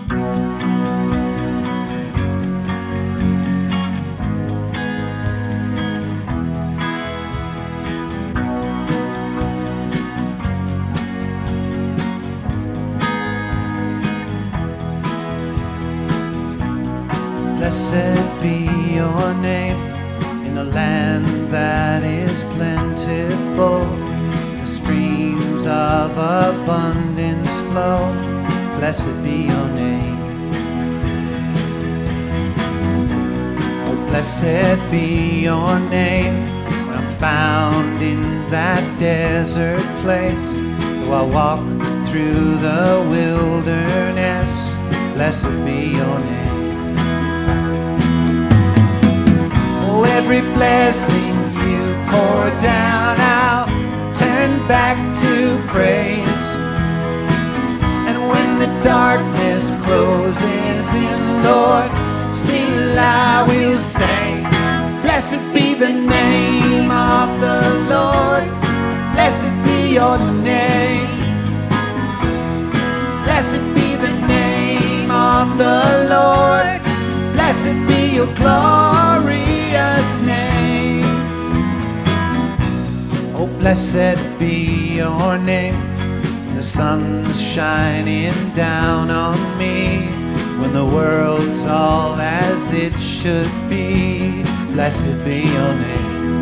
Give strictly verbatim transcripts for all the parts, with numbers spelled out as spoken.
Blessed be your name in the land that is plentiful. The streams of abundance flow. Blessed be your name. Oh, blessed be your name when I'm found in that desert place. Though I walk through the wilderness, blessed be your name. Oh, every blessing you pour down, I'll turn back to praise. And when the darkness closes in, Lord, still I will say, blessed be the name of the Lord. Blessed be your name. Blessed be the name of the Lord. Blessed be your glorious name. Oh, blessed be your name. The sun's shining down on me when the world's all as it should be. Blessed be your name.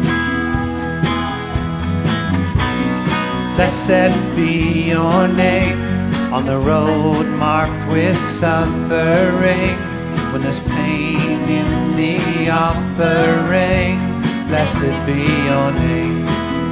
Blessed be your name on the road marked with suffering. When there's pain in the offering, blessed be your name.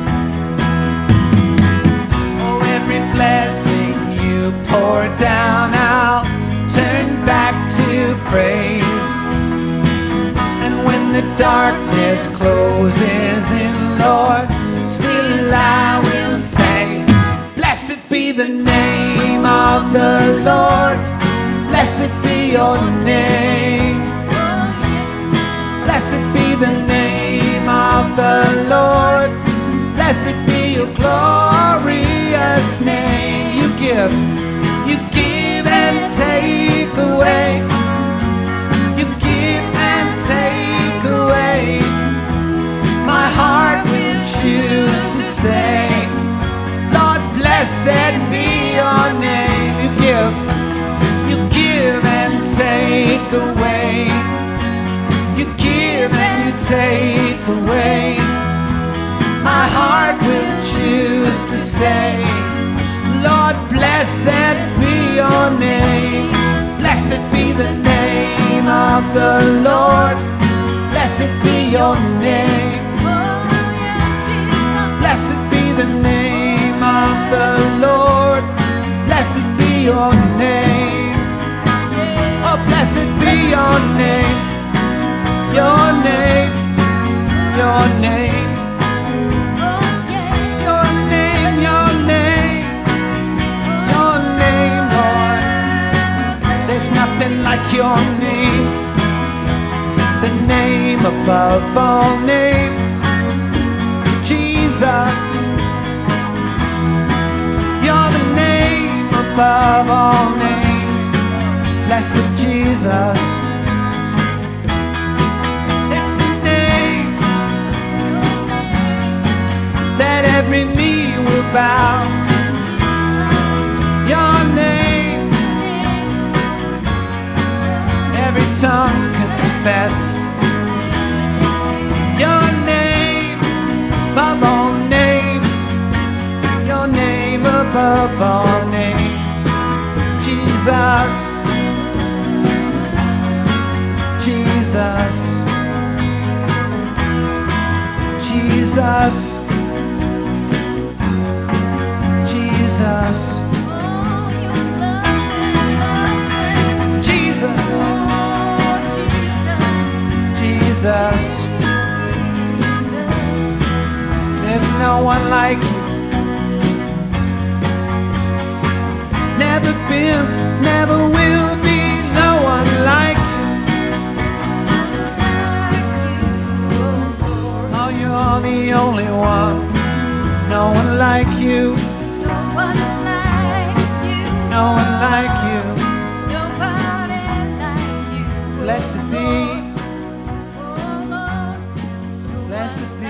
Oh, every blessing you pour down, I'll turn back to praise. And when the darkness closes in, Lord, still I will say, blessed be the name of the Lord. Blessed be your name. Blessed be the name of the Lord. Blessed be your glorious name. You give, you give and take away. You give and take away. My heart will choose to say, Lord, blessed be your name. You give, you give and take away. You give and you take away. My heart will choose to say, Lord, blessed be your name. Blessed be the name of the Lord. Blessed be your name. Blessed be the name of the Lord. Blessed be your name. Oh, blessed be your name. Your name. Your name. Your name. Your name. Your name, Lord. There's nothing like your name. The name above all names. Jesus. You're the name above all names. Blessed Jesus. It's the name that every knee will bow. Your name, every tongue can confess. Your name above all names. Your name above all names. Jesus. Jesus, Jesus, Jesus, Jesus, Jesus. There's no one like you. Never been, never will be. No one like you. You're the only one. No one like you. No one like you. No one like you. Nobody. Blessed be, blessed